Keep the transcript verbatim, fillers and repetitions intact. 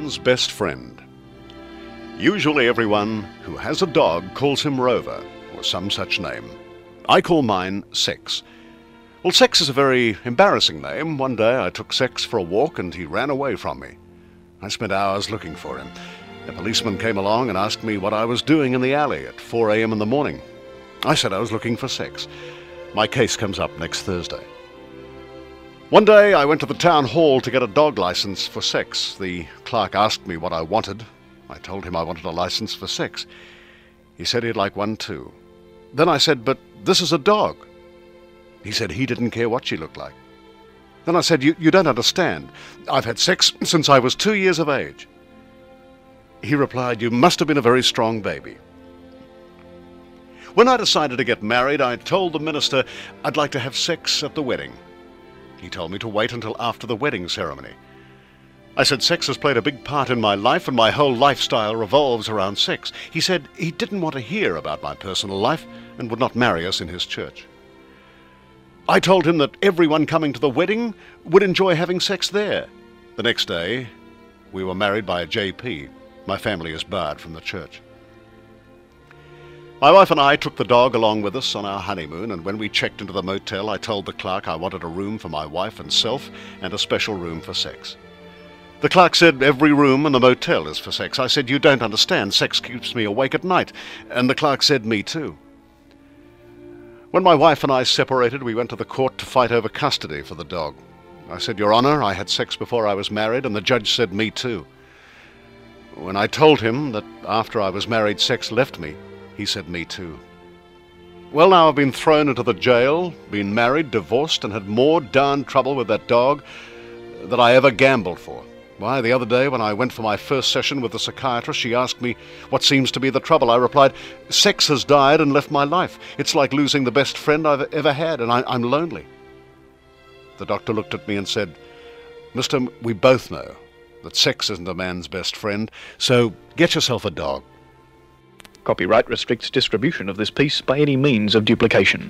man's best friend. Usually everyone who has a dog calls him Rover, or some such name. I call mine Sex. Well, Sex is a very embarrassing name. One day I took Sex for a walk and he ran away from me. I spent hours looking for him. A policeman came along and asked me what I was doing in the alley at four a.m. in the morning. I said I was looking for Sex. My case comes up next Thursday. One day I went to the town hall to get a dog license for Sex. The clerk asked me what I wanted. I told him I wanted a license for Sex. He said he'd like one too. Then I said, but this is a dog. He said he didn't care what she looked like. Then I said, you, you don't understand. I've had sex since I was two years of age. He replied, you must have been a very strong baby. When I decided to get married, I told the minister I'd like to have sex at the wedding. He told me to wait until after the wedding ceremony. I said sex has played a big part in my life and my whole lifestyle revolves around sex. He said he didn't want to hear about my personal life and would not marry us in his church. I told him that everyone coming to the wedding would enjoy having sex there. The next day, we were married by a J P. My family is barred from the church. My wife and I took the dog along with us on our honeymoon, and when we checked into the motel, I told the clerk I wanted a room for my wife and self and a special room for Sex. The clerk said every room in the motel is for Sex. I said, you don't understand. Sex keeps me awake at night. And the clerk said, me too. When my wife and I separated, we went to the court to fight over custody for the dog. I said, Your Honor, I had sex before I was married, and the judge said, me too. When I told him that after I was married, Sex left me, he said, me too. Well, now I've been thrown into the jail, been married, divorced, and had more darn trouble with that dog than I ever gambled for. Why, the other day when I went for my first session with the psychiatrist, she asked me what seems to be the trouble. I replied, Sex has died and left my life. It's like losing the best friend I've ever had, and I, I'm lonely. The doctor looked at me and said, Mister, we both know that sex isn't a man's best friend, so get yourself a dog. Copyright restricts distribution of this piece by any means of duplication.